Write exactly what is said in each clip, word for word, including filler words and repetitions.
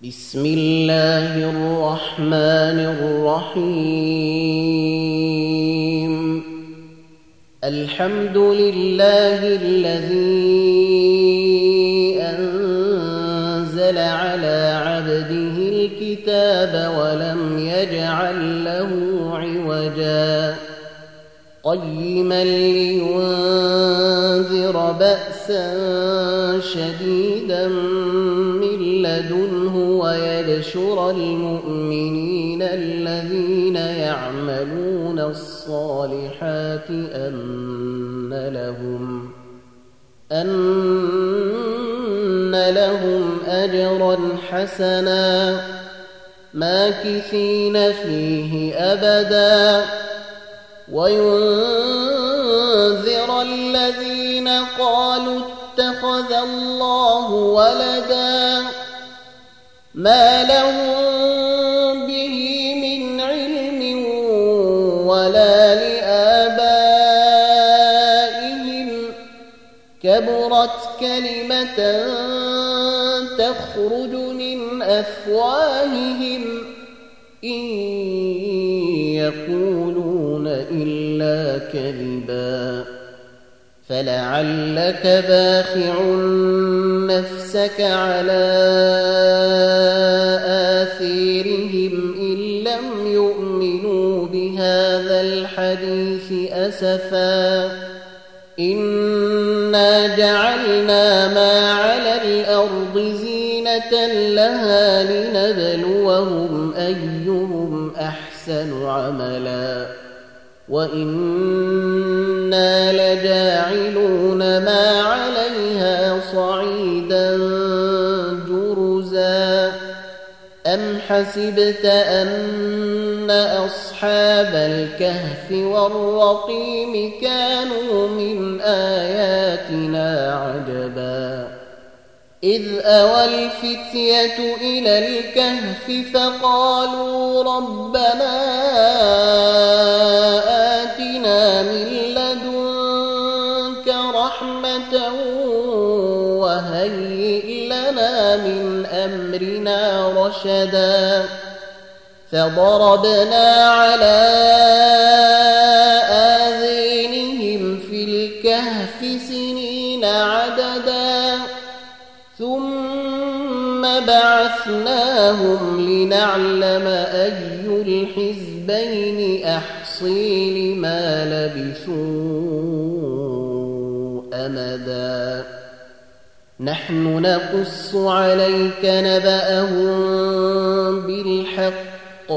بسم الله الرحمن الرحيم. الحمد لله الذي أنزل على عبده الكتاب ولم يجعل له عوجا قيما لينذر بأسا شديدا من لدنه ويبشر المؤمنين الذين يعملون الصالحات أن لهم أن لهم أجرا حسنا ماكثين فيه أبدا وينذر الذين قالوا اتخذ الله ولدا ما لهم به من علم ولا لآبائهم كبرت كلمة تخرج من أفواههم إن يقولون إلا كذبا فلعلك باخع نفسك على آثارهم إن لم يؤمنوا بهذا الحديث أسفا إنا جعلنا ما على الأرض زينة لها لنبلوهم أيهم أحسن عملا وإنا لجاعلون ما عليها صعيدا جرزا أم حسبت أن أصحاب الكهف والرقيم كانوا من آياتنا عجبا إذ أوى الفتية إلى الكهف فقالوا ربنا آتنا من لدنك رحمة وهيئ لنا من أمرنا رشدا فضربنا على آذانهم في الكهف سنين عددا ثم بعثناهم لنعلم أي الحزبين أحصي لما لبثوا أمدا نحن نقص عليك نبأهم بالحق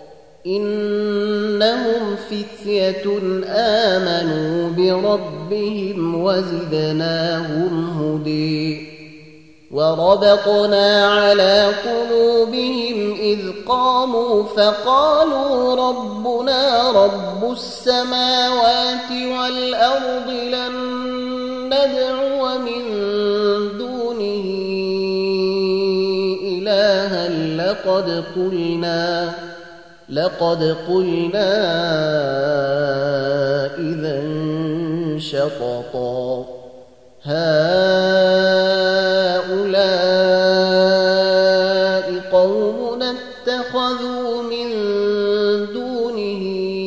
إنهم فتية آمنوا بربهم وزدناهم هدى وربطنا على قلوبهم إذ قاموا فقالوا ربنا رب السماوات والأرض لن ندعو من دونه إلها لقد قلنا لقد قلنا إذا شططا هؤلاء قومنا اتخذوا من دونه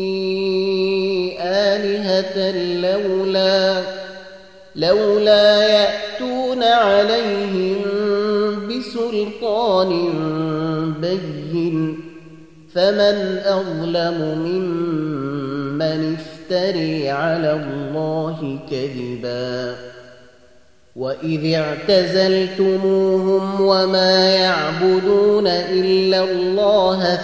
آلهة لولا لولا يأتون عليهم بسلطان بين فمن أظلم ممن افتري على الله كذبا وإذ اعتزلتموهم وما يعبدون إلا الله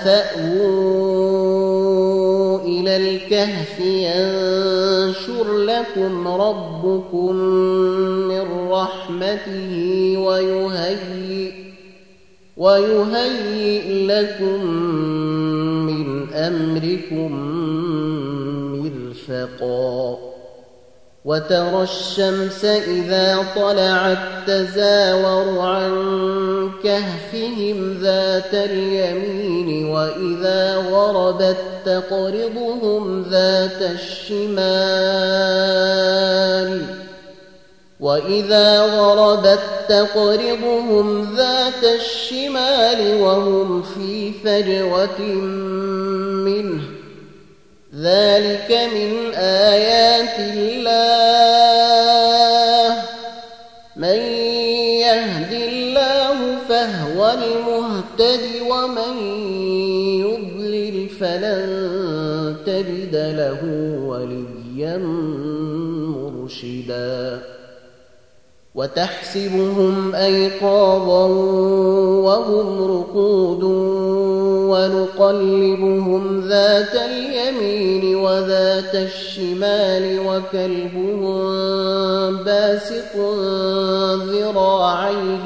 فأووا إلى الكهف ينشر لكم ربكم من رحمته ويهيئ ويهيئ لكم من أمركم مرفقا وترى الشمس إذا طلعت تزاور عن كهفهم ذات اليمين وإذا غربت تقرضهم ذات الشمال وإذا غربت تقرضهم ذات ذات الشمال وهم في فجوة منه ذلك من آيات الله من يهد الله فهو المهتد ومن يضلل فلن تجد له وليا مرشدا وتحسبهم أيقاظا وهم رقود ونقلبهم ذات اليمين وذات الشمال وكلبهم باسط ذراعيه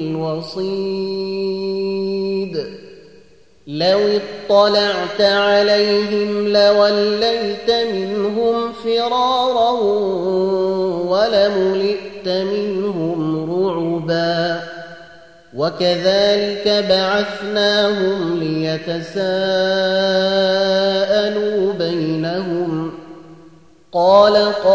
بالوصيد لو اطلعت عليهم لوليت منهم فرارا ولملئت منهم رعبا وكذلك بعثناهم ليتساءلوا بينهم قال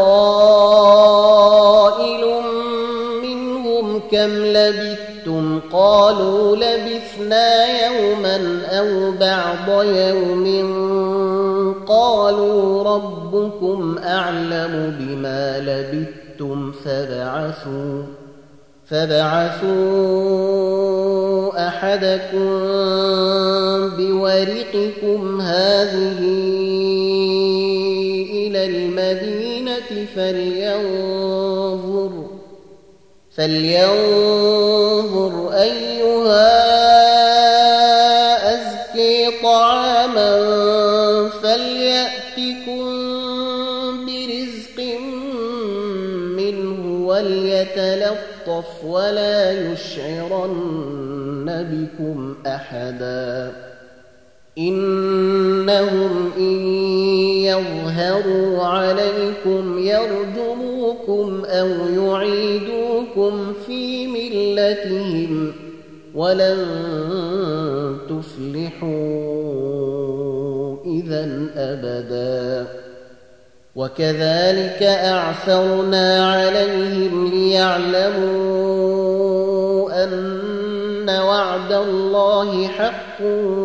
قائل منهم كم لبثتم قالوا لبثنا يوما أو بعض يوم قالوا ربكم أعلم بما لبثتم فابعثوا فابعثوا أحدكم بورقكم هذه إلى المدينة فلينظر فلينظر أيها أزكي طعاما فليأتكم برزق منه وليتلطف ولا يشعرن بكم أحدا إنهم إن يظهروا عليكم يرجموكم أو يعيدوكم في ملتهم ولن تفلحوا إذن أبدا وكذلك أعثرنا عليهم ليعلموا أن وعد الله حق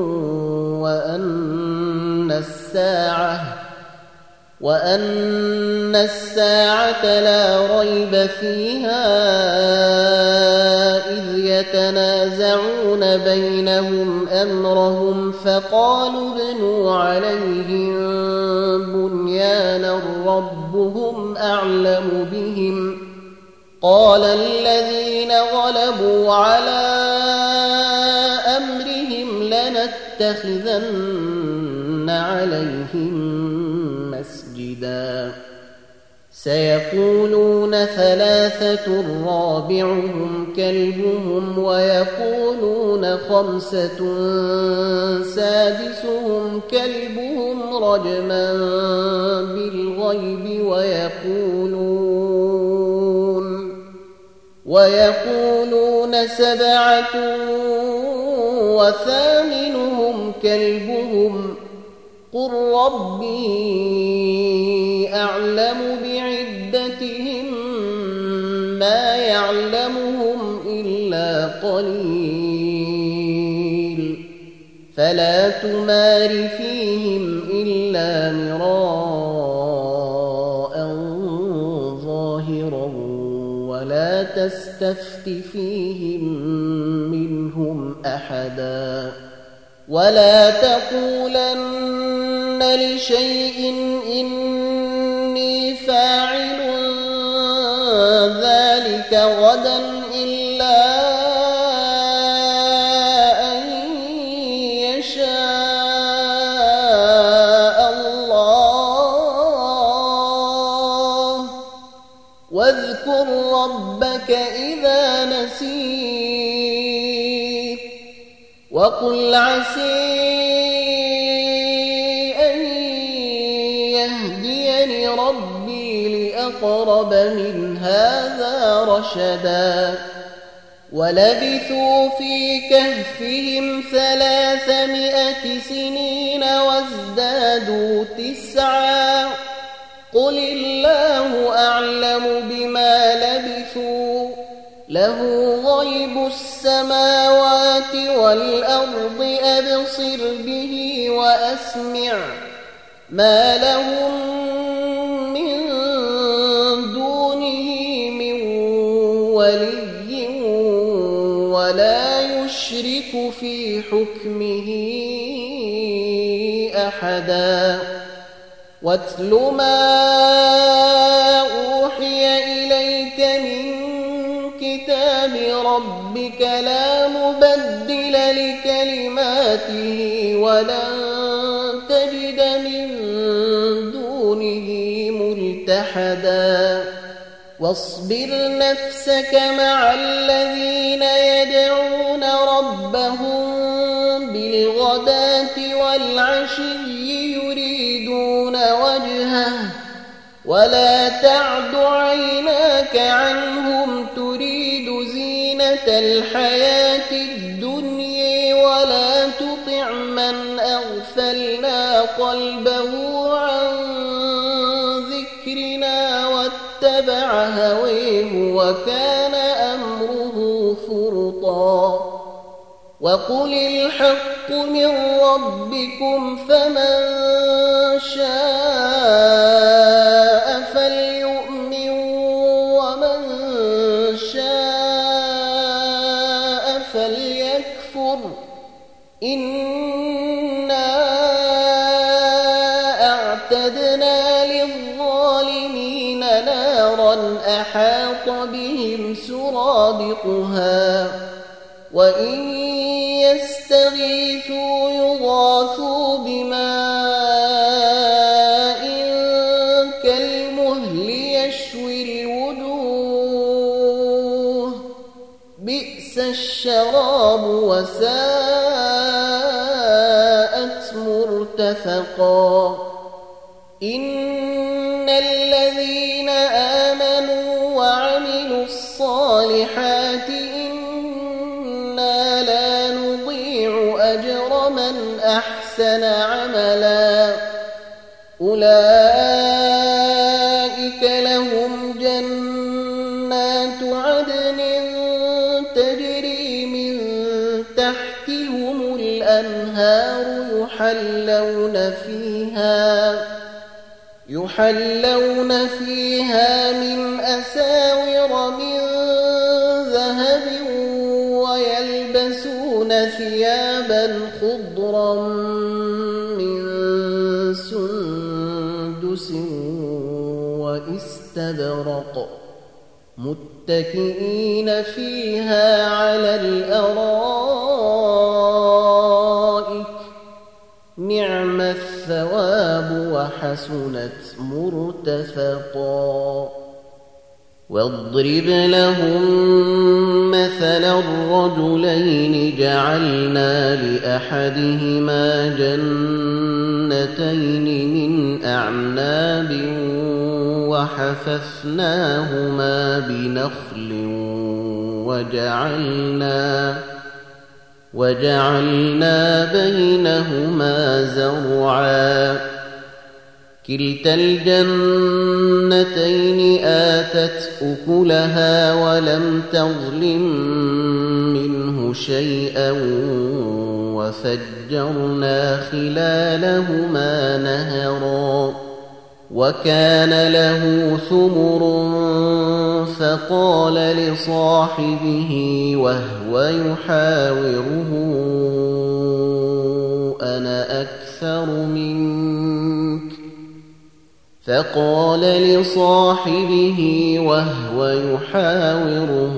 وأن الساعة وأن الساعة لا ريب فيها إذ يتنازعون بينهم أمرهم فقالوا ابنوا عليهم بنيانا ربهم أعلم بهم قال الذين غلبوا على أمرهم لنتخذن عليهم مسجدا سيقولون ثلاثة رابعهم كلبهم ويقولون خمسة سادسهم كلبهم رجما بالغيب ويقولون ويقولون سبعة وثامنهم كلبهم قل ربي أعلم بعدتهم ما يعلمهم إلا قليل فلا تمار فيهم إلا مراء ظاهرا ولا تستفت فيهم منهم أحدا ولا تقولن لشيء إني فاعل ذلك غدا إلا أن يشاء الله واذكر ربك إذا نسيت وقل عسى أن يهديني ربي لأقرب من هذا رشدا ولبثوا في كهفهم ثلاثمائة سنين وازدادوا تسعا قل الله أعلم بما لبثوا له غيب السماوات والأرض أبصر به وأسمع ما لهم من دونه من ولي ولا يشرك في حكمه أحدا واتل ما أوحي إليك من كتاب ربك لا مبدل لكلماته ولن تجد من دونه ملتحدا واصبر نفسك مع الذين يدعون ربهم بالغداة والعشي يريدون وجهه ولا تعد عيناك عنهم تريد زينة الحياة الدنيا ولا تطع من أغفلنا قلبه عن ذكرنا واتبع هويه وكان أمره فرطا وقل الحق من ربكم فمن شاء فليؤمن ومن شاء فليكفر إنا أعتدنا للظالمين نارا أحاط بهم سرادقها وإن يستغيثوا يغاثوا بماء كالمهل يشوي الوجوه بئس الشراب وساءت مرتفقا إن الذين آمنوا وعملوا الصالحات إنا لا نضيع أجر من أحسن عملا أولئك لهم جنات عدن تجري من تحتهم الأنهار يحلون فيها يحلون فيها من أساور من ذهب ويلبسون ثيابا خضرا من سندس واستبرق متكئين فيها على الأرائك نعم الثواب وحسنت مرتفقا واضرب لهم مثلا الرجلين جعلنا لأحدهما جنتين من أعناب وحففناهما بنخل وجعلنا وجعلنا بينهما زرعا كلتا الجنتين آتت أكلها ولم تظلم منه شيئا وفجرنا خلالهما نهرا وكان له ثمر فقال لصاحبه وهو يحاوره أنا أكثر منك فقال لصاحبه وهو يحاوره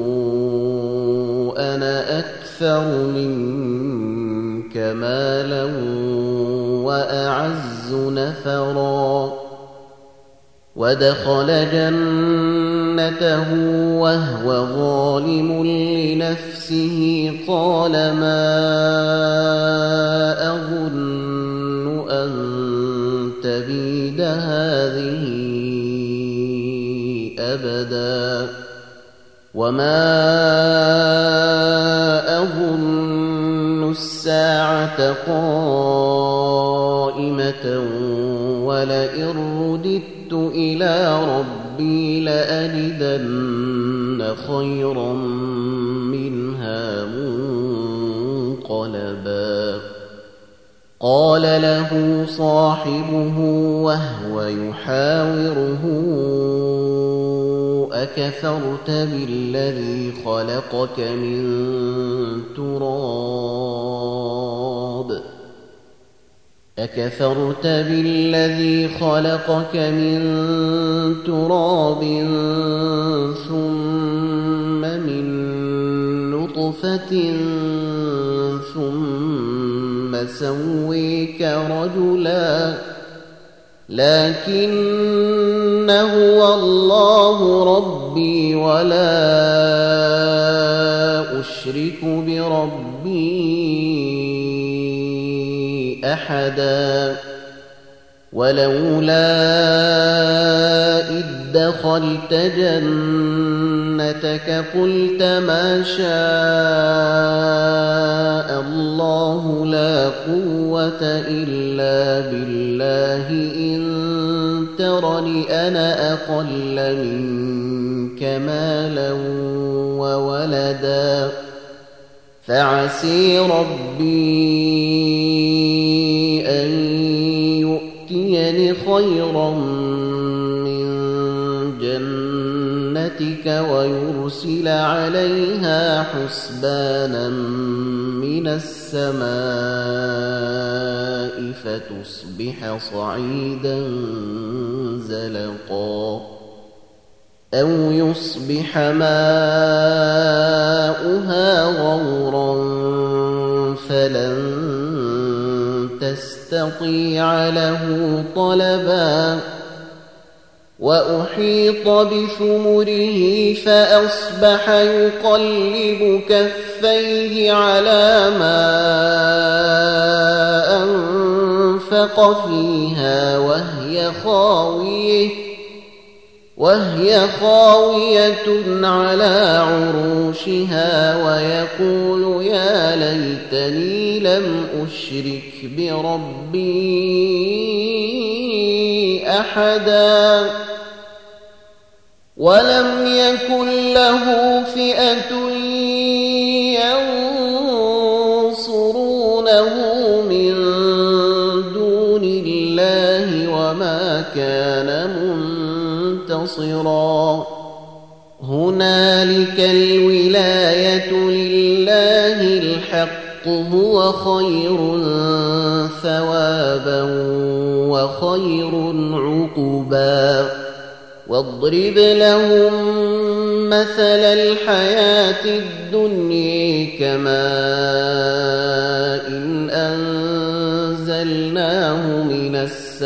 أنا أكثر منك مالا وأعز نفرا ودخل جنته وهو ظالم لنفسه قال ما أظن أن تبيد هذه أبدا وما أظن الساعة قائمة ولئن رددت إلى ربي لأجدن خيرا منها منقلبا قال له صاحبه وهو يحاوره أكفرت بالذي خلقك من تراب أكفرت بالذي خلقك من تراب ثم من نطفة ثم سويك رجلا لكن هو الله ربي ولا أشرك بربي أحدا ولولا إذ دخلت جنتك قلت ما شاء الله لا قوة إلا بالله إن ترني أنا أقل منك مالا وولدا فعسي ربي أن يؤتيني خيرا من جنتك ويرسل عليها حسبانا من السماء فتصبح صعيدا زلقا أو يصبح ماؤها غورا فلن تستطيع له طلبا وأحيط بثمره فأصبح يقلب كفيه على ما أنفق فيها وهي خاوية وهي خاوية على عروشها ويقول يا ليتني لم أشرك بربي أحدا ولم يكن له فئة ينصرونه من دون الله وما كان منتصرا هنالك الولاية لله الحق هو خير ثوابا وخير عقبا واضرب لهم مثل الحياة الدنيا كماء إن أنزلناه من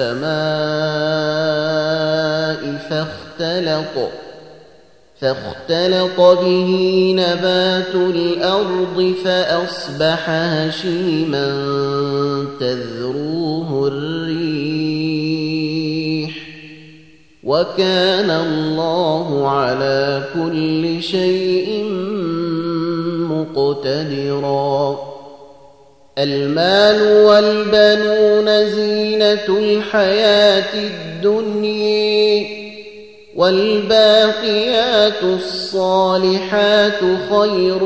السماء فاختلط فاختلط به نبات الأرض فأصبح هشيما تذروه الريح وكان الله على كل شيء مقتدرا المال والبنون زينة الحياة الدنيا والباقيات الصالحات خير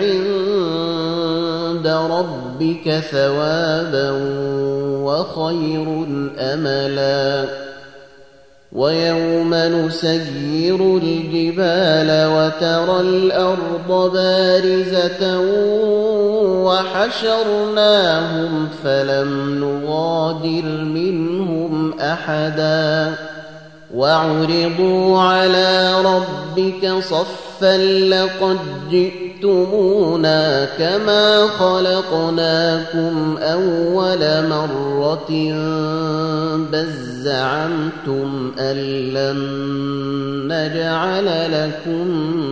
عند ربك ثوابا وخير أملا ويوم نسير الجبال وترى الأرض بارزة وحشرناهم فلم نغادر منهم أحدا وعرضوا على ربك صفا لقد جئتمونا كما خلقناكم أول مرة بل زعمتم أن لن نجعل لكم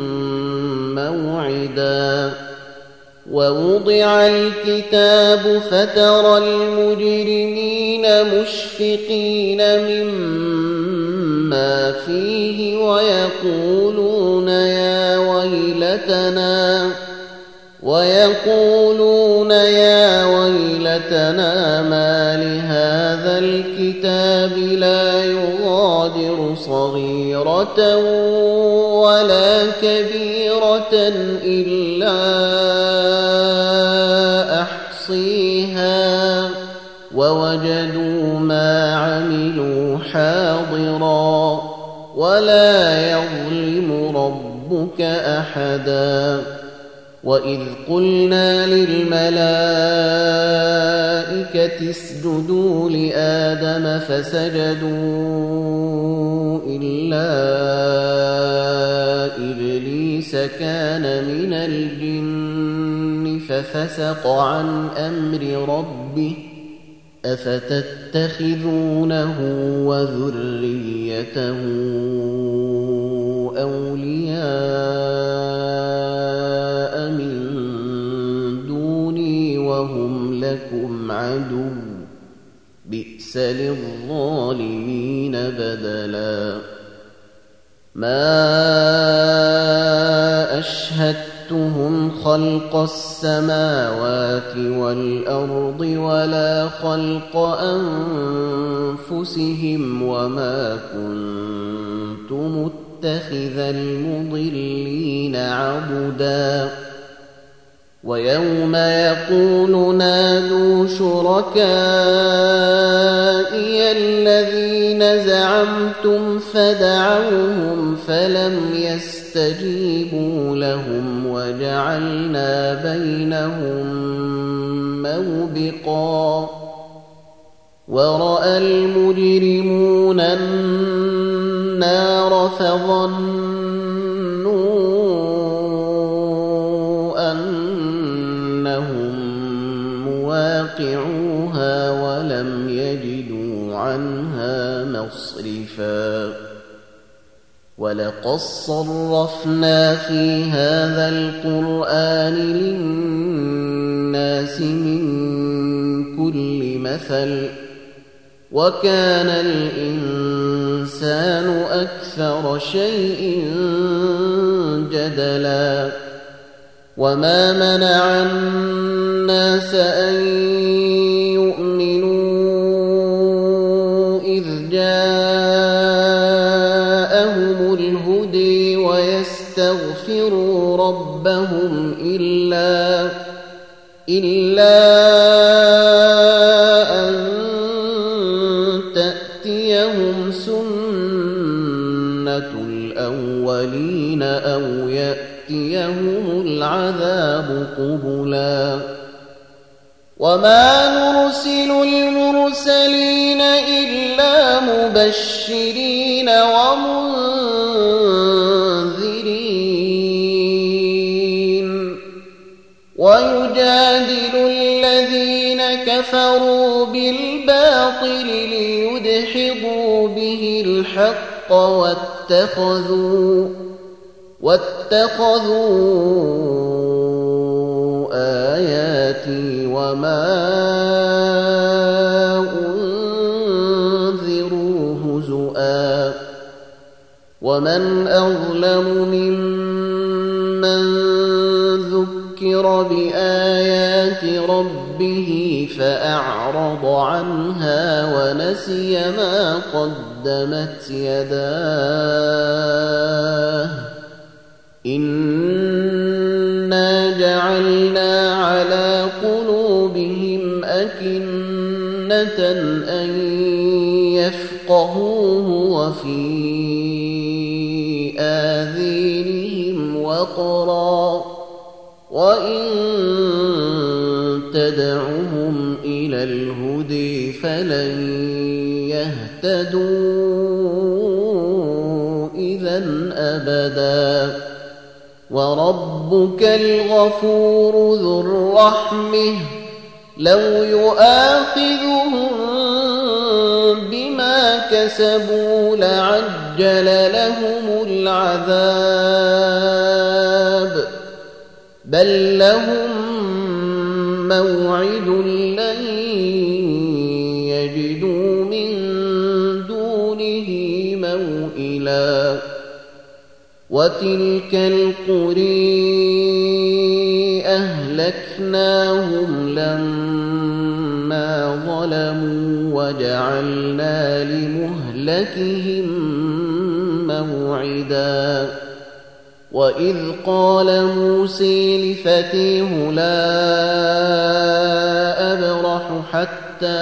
موعدا ووضع الكتاب فترى المجرمين مشفقين مما فيه ويقولون يا ويلتنا ويقولون يا ويلتنا ما لهذا الكتاب لا يغادر صغيرة ولا كبيرة صغيرة إلا أحصيها ووجدوا ما عملوا حاضرا ولا يظلم ربك أحدا وإذ قلنا للملائكة اسجدوا لآدم فسجدوا إلا إبليس كان من الجن ففسق عن أمر ربه أفتتخذونه وذريته أولياء من دوني وهم لكم عدو بئس للظالمين بدلا ما أشهدتهم خلق السماوات والأرض ولا خلق أنفسهم وما كنت متخذ المضلين عضدا ويوم يقول نادوا شركائي الذين زعمتم فدعوهم فلم يستجيبوا لهم وجعلنا بينهم موبقا ورأى المجرمون النار فظنوا أنهم مواقعوها ولم يجدوا عنها مصرفا ولقد صرفنا في هذا القرآن للناس من كل مثل وكان الإنسان أكثر شيء جدلا وما منع الناس أن يؤمنوا إذ جاءهم الهدي ويستغفروا ربهم إلا إلا أن تأتيهم سنة الأولين أو يأتيهم العذاب قبلا وما نرسل المرسلين إلا مبشرين ومنذرين ويجادل الذين كفروا بالباطل ليدحضوا به الحق واتخذوا واتخذوا آياتي وما أنذروا هزؤا ومن أظلم ممن ذكر بآيات ربه فأعرض عنها ونسي ما قدمت يداه إنا جعلنا على قلوبهم أكنة أن يفقهوه وفي آذانهم وقرا وإن تدعهم إلى الهدي فلن يهتدوا إذا أبدا وربك الغفور ذو الرحمة لو يؤاخذهم بما كسبوا لعجل لهم العذاب بل لهم موعد لن يجدوا من دونه موئلا وتلك القرى أهلكناهم لما ظلموا وجعلنا لمهلكهم موعدا وإذ قال موسى لفتيه لا أبرح حتى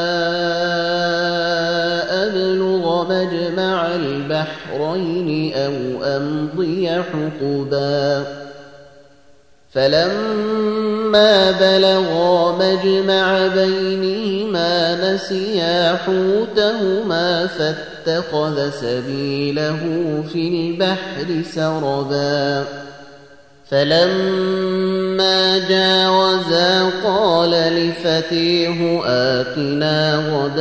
أبلغ مجمع البحرين أو أمضي حقبا فلما بلغا مجمع بينهما نسيا حوتهما فاتخذ سبيله في البحر سربا فلما جاوزا قال لفتيه آتنا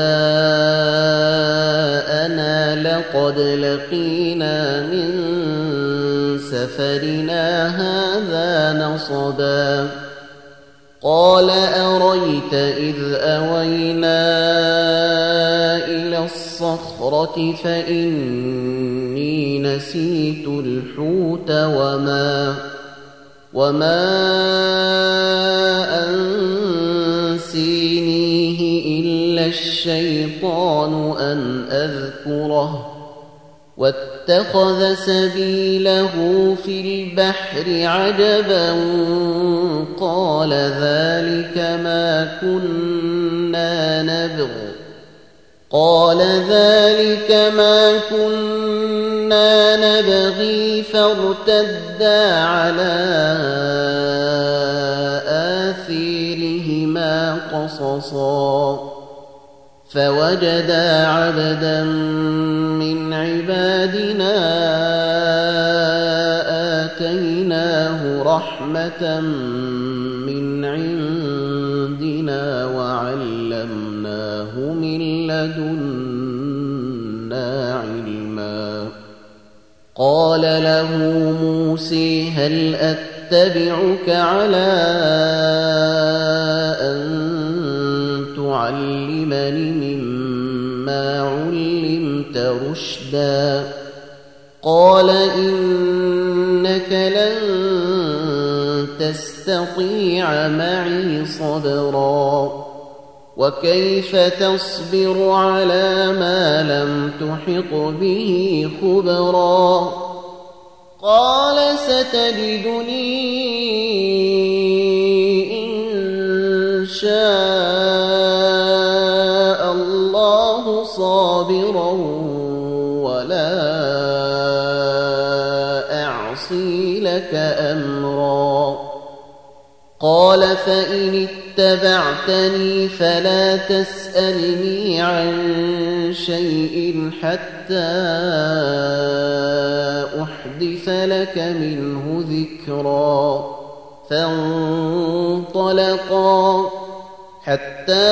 غداءنا لقد لقينا من سفرنا هذا نصبا قال أريت إذ أوينا إلى الصخرة فإني نسيت الحوت وما وما أنسينيه إلا الشيطان أن أذكره واتخذ سبيله في البحر عجبا قال ذلك ما كنا نبغ قال ذلك ما كنا نبغي فارتدا على آثارهما قصصا فوجدا عبدا من عبادنا آتيناه رحمة من عندنا وعلمناه من لدنا علما قال له موسى هل أتبعك على أن تعلمني مما علمت رشدا قال إنك لن تستطيع معي صبرا وكيف تصبر على ما لم تحط به خبرا قال ستجدني إن شاء الله صابرا ولا أعصي لك أمرا قال فإن اتبعتني فلا تسألني عن شيء حتى أحدث لك منه ذكرا فانطلقا حتى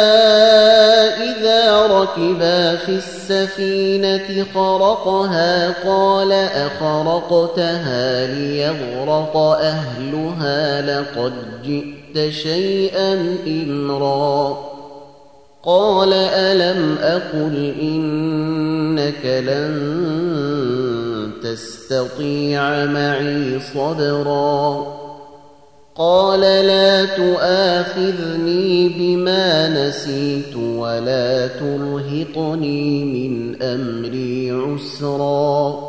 إذا ركبا في السفينة خرقها قال أخرقتها ليغرق أهلها لقد جئت شيئا إمرا قال ألم أقل إنك لن تستطيع معي صبرا قال لا تؤاخذني بما نسيت ولا ترهقني من أمري عسرا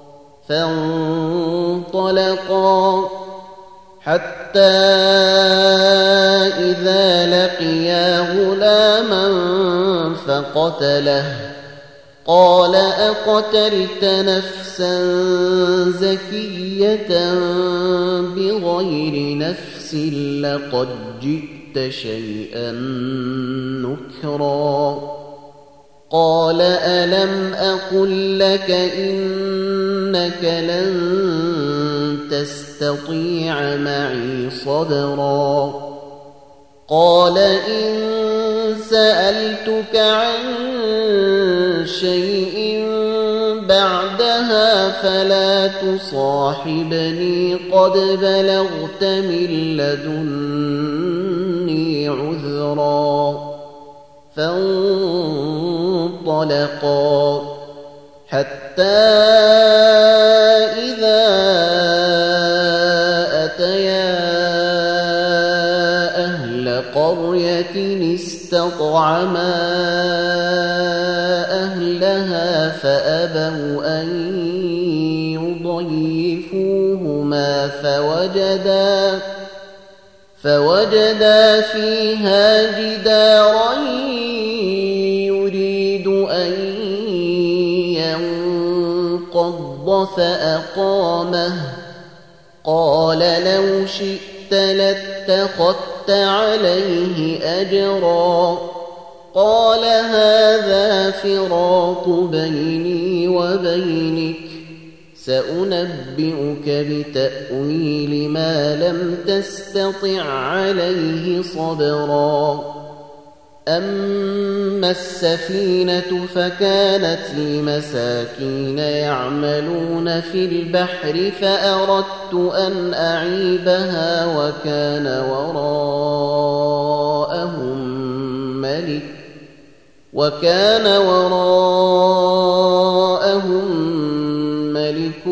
فانطلقا حتى إذا لقيا غلاما فقتله قال أقتلت نفسا زكية بغير نفس لقد جئت شيئا نكرا قال ألم أقل لك إنك لن تستطيع معي صبرا قال إن سألتك عن شيء بعدها فلا تصاحبني قد بلغت من لدني عذرا فانطلقا حتى إذا أتيا أهل قرية استطعما أهلها فأبوا أن يضيفوهما فاتهما فوجدا فوجدا فيها جدارا يريد أن ينقض فأقامه قال لو شئت لاتخذت عليه أجرا قال هذا فراق بيني وبينك سأنبئك بتأويل ما لم تستطع عليه صبرا أما السفينة فكانت لمساكين يعملون في البحر فأردت أن أعيبها وكان وراءهم ملك وكان وراءهم ملك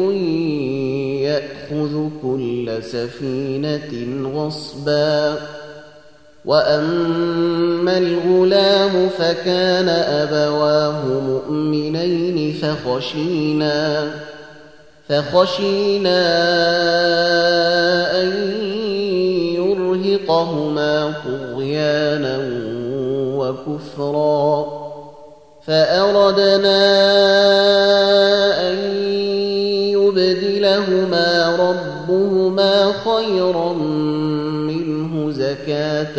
يأخذ كل سفينة غصبا وأما الغلام فكان أبواه مؤمنين فخشينا فخشينا أن يرهقهما طغيانا وكفرا فأردنا أن يبدلهما ربهما خيرا منه زكاة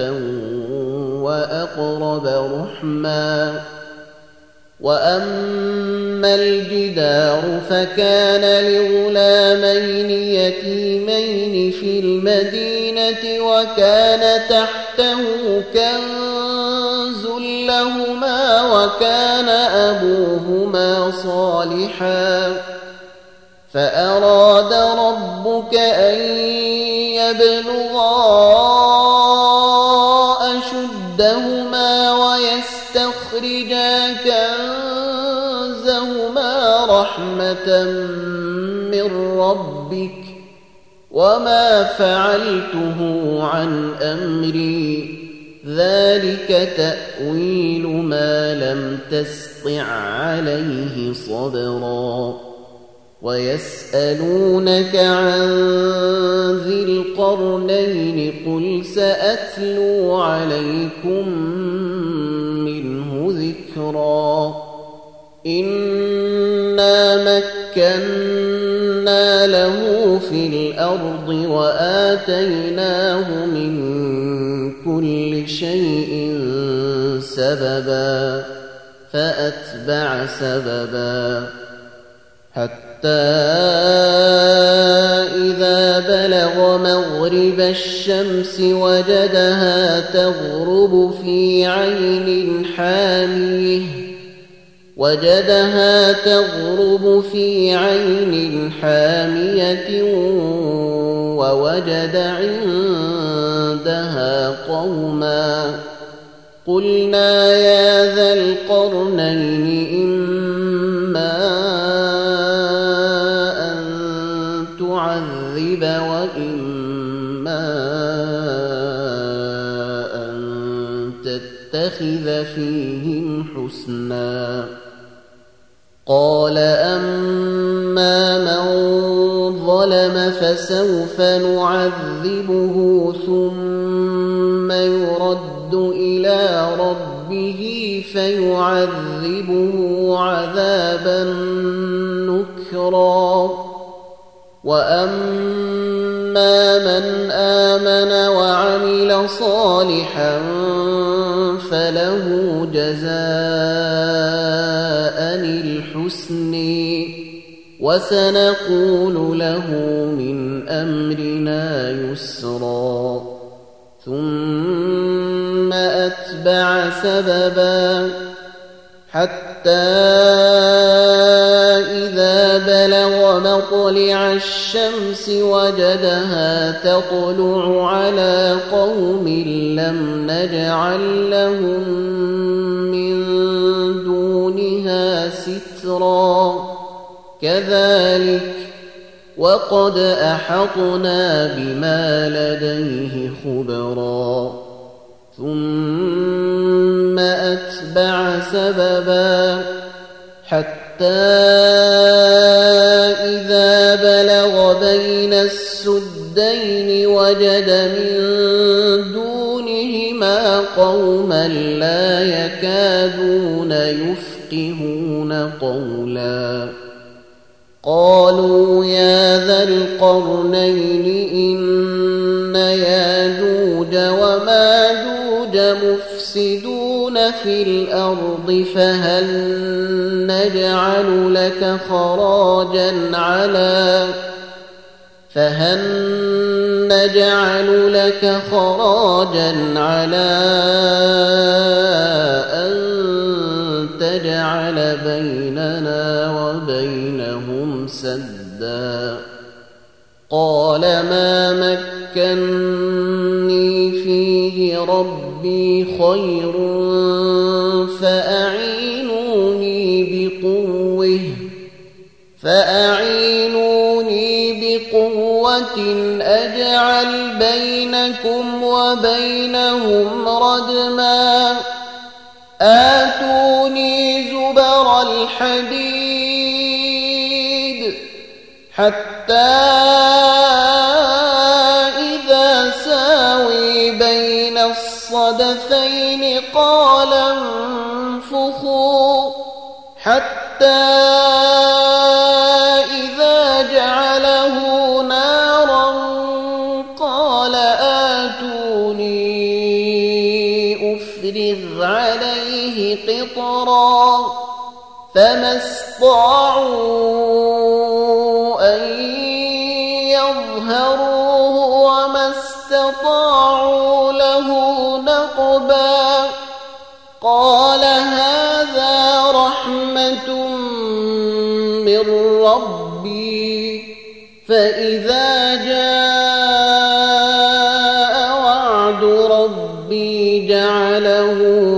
وأقرب رحما وأما الجدار فكان لغلامين يتيمين في المدينة وكان تحته كنز لهما وكان أبوهما صالحا فأراد ربك أن يبلغا أشدهما ويستخرجا كنزهما رحمة من ربك وما فعلته عن أمري ذلك تأويل ما لم تسطع عليه صبرا ويسألونك عن ذي القرنين قل سأتلو عليكم منه ذكرا إنا مكنا له في الأرض وآتيناه من كل شيء سببا فأتبع سببا حتى إذا بلغ مغرب الشمس وجدها تغرب في عين حامية وجدها تغرب في عين حامية ووجد عندها قوما قلنا يا ذا القرنين إما تعذب وإما أن تتخذ فيهم حسنا قال أما من ظلم فسوف نعذبه ثم يرد إلى ربه فيعذبه عذابا نكرا وأما من آمن وعمل صالحا فله جزاء الحسن وسنقول له من أمرنا يسرا ثم أتبع سببا حتى إذا بلغ مطلع الشمس وجدها تطلع على قوم لم نجعل لهم من دونها سترا كذلك وقد أحطنا بما لديه خبرا ثم أتبع سببا حتى إذا بلغ بين السورين الوادين وجد من دونهما قوما لا يكادون يفقهون قولا قالوا يا ذا القرنين إن ياجوج وماجوج مفسدون في الأرض فهل نجعل لك خراجا على فهل نجعل لك خراجا على أن تجعل بيننا وبينهم سدا قال ما مكني فيه ربي خير فأعينوني بقوة فأعينوني بقوة أجعل بينكم وبينهم ردما آتوني زبر الحديد حتى إذا ساوي بين الصدفين قال انفخوا حتى إذا جعله نارا قال آتوني أفرغ عليه قطرا فما استطاعوا أن يظهروه وما استطاعوا له نقبا قال هذا رحمة من ربي فإذا جاء وعد ربي جعله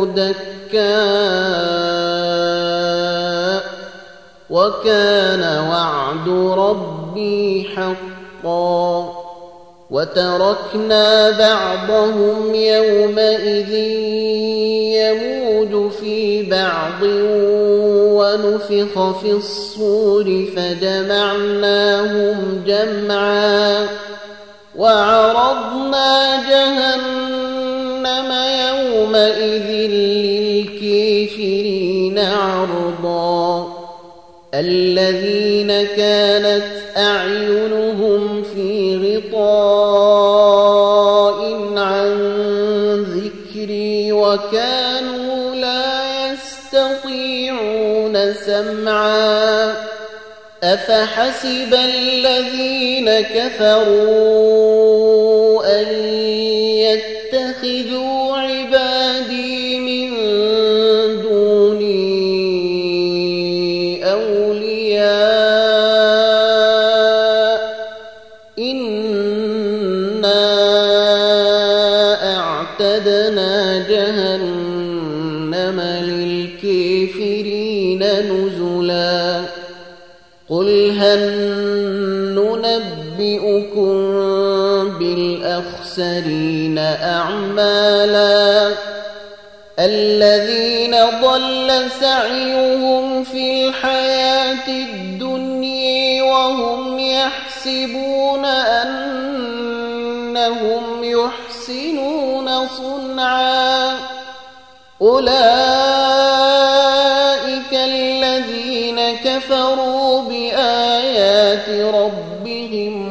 دكاء وكان وعد ربي حقا وتركنا بعضهم يومئذ يموج في بعض ونفخ في الصور فجمعناهم جمعا وعرضنا جهنم يومئذ للكافرين عرضا الذين كانت أعينهم في غطاء عن ذكري وكانوا لا يستطيعون سمعا أفحسب الذين كفروا أن يتخذوا عبادي من دوني أولياء إنا أعتدنا جهنم للكافرين نزلا قل هل ننبئكم بالأخسرين أعمالا الذين ضل سعيهم في الحياة الدنيا وهم يحسبون أنهم يحسنون صنعا أولئك الذين كفروا بآيات ربهم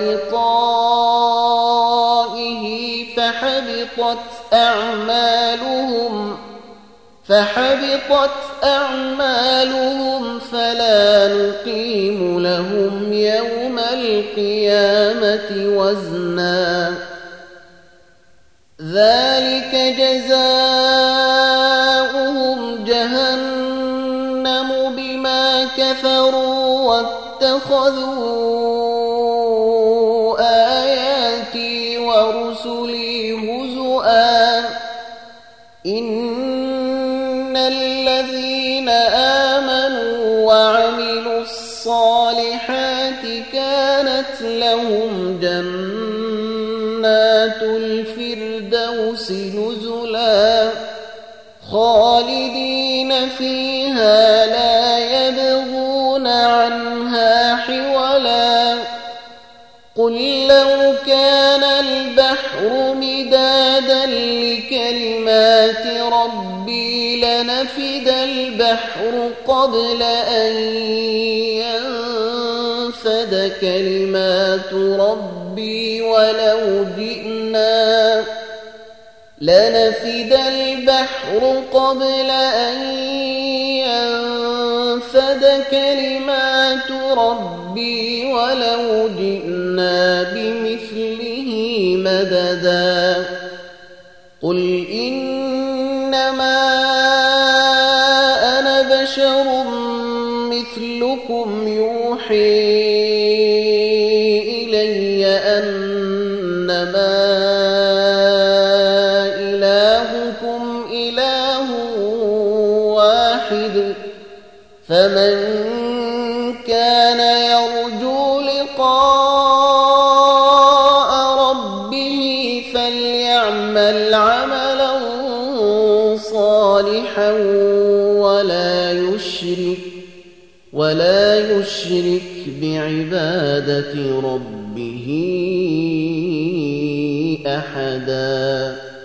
ولقائه فحبطت أعمالهم فحبطت أعمالهم فلا نقيم لهم يوم القيامة وزنا ذلك جزاؤهم جهنم بما كفروا واتخذوا آياتي ورسلي هزؤا إن الذين آمنوا وعملوا الصالحات كانت لهم جنات الفردوس نزلا خالدين فيها لا يبغون عنها حولا قل لو كان البحر مدادا لكلمات ربي لنفد البحر قبل أن ينفد كلمات ربي ولو جئنا لنفد البحر قبل أن ينفد كلمات ربي ولو جئنا بمثله مددا قل إنما أنا بشر مثلكم يوحي إلي أنما إلهكم إله واحد فمن كان يرجو لقاء ربه فليعمل عملا صالحا ولا يشرك ولا يشرك بعبادة ربه أحدا.